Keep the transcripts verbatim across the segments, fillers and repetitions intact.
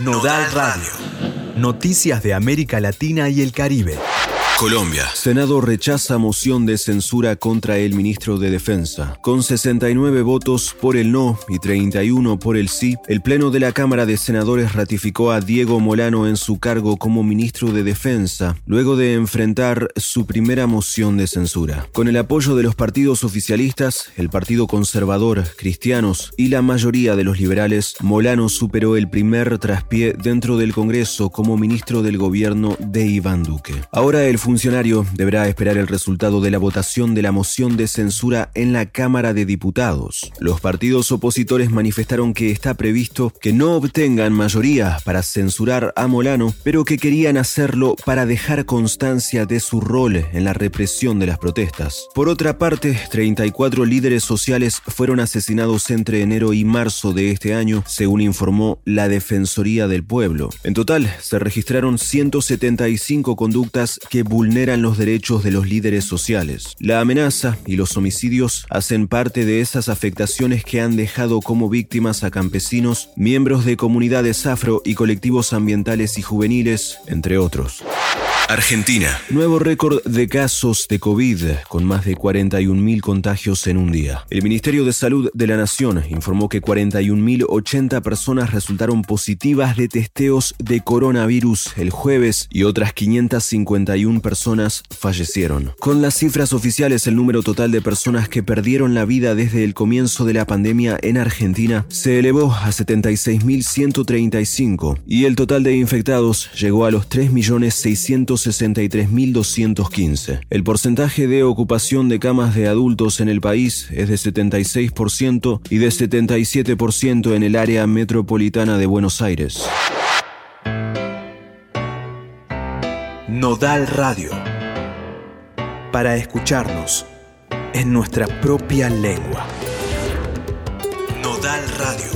Nodal Radio. Noticias de América Latina y el Caribe. Colombia. Senado rechaza moción de censura contra el ministro de Defensa. Con sesenta y nueve votos por el no y treinta y uno por el sí, el Pleno de la Cámara de Senadores ratificó a Diego Molano en su cargo como ministro de Defensa, luego de enfrentar su primera moción de censura. Con el apoyo de los partidos oficialistas, el Partido Conservador, Cristianos y la mayoría de los liberales, Molano superó el primer traspié dentro del Congreso como ministro del gobierno de Iván Duque. Ahora el funcionario deberá esperar el resultado de la votación de la moción de censura en la Cámara de Diputados. Los partidos opositores manifestaron que está previsto que no obtengan mayoría para censurar a Molano, pero que querían hacerlo para dejar constancia de su rol en la represión de las protestas. Por otra parte, treinta y cuatro líderes sociales fueron asesinados entre enero y marzo de este año, según informó la Defensoría del Pueblo. En total, se registraron ciento setenta y cinco conductas que vulneran los derechos de los líderes sociales. La amenaza y los homicidios hacen parte de esas afectaciones que han dejado como víctimas a campesinos, miembros de comunidades afro y colectivos ambientales y juveniles, entre otros. Argentina. Nuevo récord de casos de COVID, con más de cuarenta y un mil contagios en un día. El Ministerio de Salud de la Nación informó que cuarenta y un mil ochenta personas resultaron positivas de testeos de coronavirus el jueves y otras quinientas cincuenta y una personas fallecieron. Con las cifras oficiales, el número total de personas que perdieron la vida desde el comienzo de la pandemia en Argentina se elevó a setenta y seis mil ciento treinta y cinco y el total de infectados llegó a los tres millones seiscientos sesenta y tres mil doscientos quince. El porcentaje de ocupación de camas de adultos en el país es de setenta y seis por ciento y de setenta y siete por ciento en el área metropolitana de Buenos Aires. Nodal Radio. Para escucharnos en nuestra propia lengua. Nodal Radio.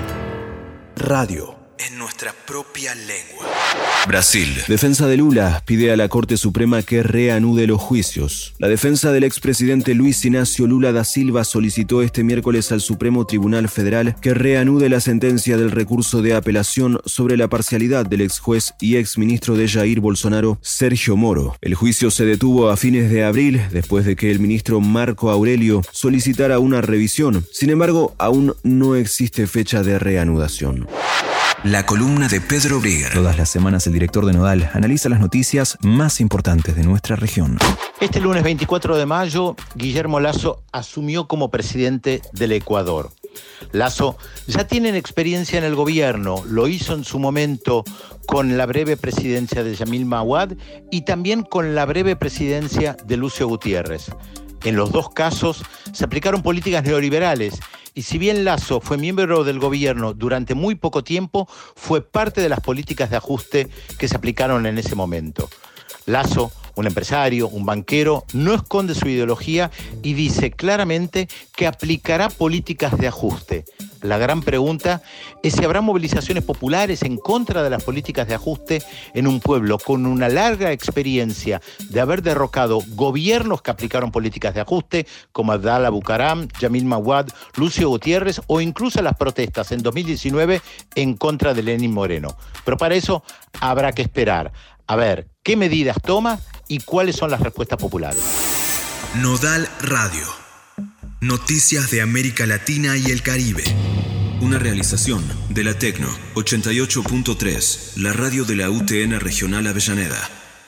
Radio en nuestra propia lengua. Brasil. Defensa de Lula pide a la Corte Suprema que reanude los juicios. La defensa del expresidente Luis Inácio Lula da Silva solicitó este miércoles al Supremo Tribunal Federal que reanude la sentencia del recurso de apelación sobre la parcialidad del ex juez y ex ministro de Jair Bolsonaro, Sergio Moro. El juicio se detuvo a fines de abril después de que el ministro Marco Aurelio solicitara una revisión. Sin embargo, aún no existe fecha de reanudación. La columna de Pedro Brigger. Todas las semanas el director de Nodal analiza las noticias más importantes de nuestra región. Este lunes veinticuatro de mayo, Guillermo Lasso asumió como presidente del Ecuador. Lasso ya tiene experiencia en el gobierno, lo hizo en su momento con la breve presidencia de Yamil Mahuad y también con la breve presidencia de Lucio Gutiérrez. En los dos casos se aplicaron políticas neoliberales y si bien Lasso fue miembro del gobierno durante muy poco tiempo, fue parte de las políticas de ajuste que se aplicaron en ese momento. Lasso, un empresario, un banquero, no esconde su ideología y dice claramente que aplicará políticas de ajuste. La gran pregunta es si habrá movilizaciones populares en contra de las políticas de ajuste en un pueblo con una larga experiencia de haber derrocado gobiernos que aplicaron políticas de ajuste, como Abdallah Bucaram, Yamil Mahuad, Lucio Gutiérrez o incluso las protestas en dos mil diecinueve en contra de Lenín Moreno. Pero para eso habrá que esperar a ver qué medidas toma y cuáles son las respuestas populares. Nodal Radio. Noticias de América Latina y el Caribe. Una realización de la Tecno ochenta y ocho punto tres, la radio de la U T N Regional Avellaneda.